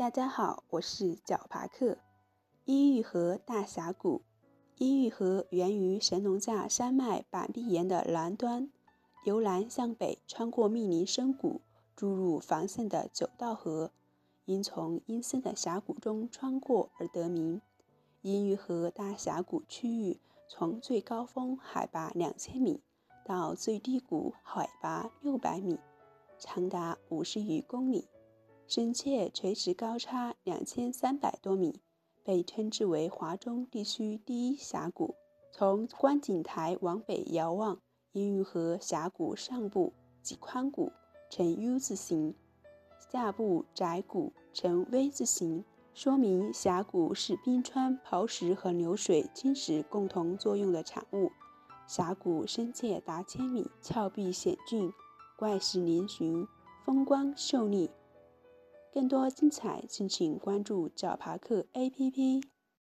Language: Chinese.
大家好，我是角爬克。伊玉河大峡谷，伊玉河源于神农架山脉板壁岩的南端，由南向北穿过密林深谷，注入防渗的九道河，因从阴森的峡谷中穿过而得名。伊玉河大峡谷区域从最高峰海拔2000米到最低谷海拔600米，长达50余公里，深切垂直高差2300多米，被称之为华中地区第一峡谷。从观景台往北遥望，伊玉河峡谷上部极宽谷，呈 U 字形，下部窄谷呈 V 字形，说明峡谷是冰川刨蚀和流水侵蚀共同作用的产物。峡谷深切达千米，峭壁险峻，怪石嶙峋，风光秀丽。更多精彩，敬请关注角爬克 APP。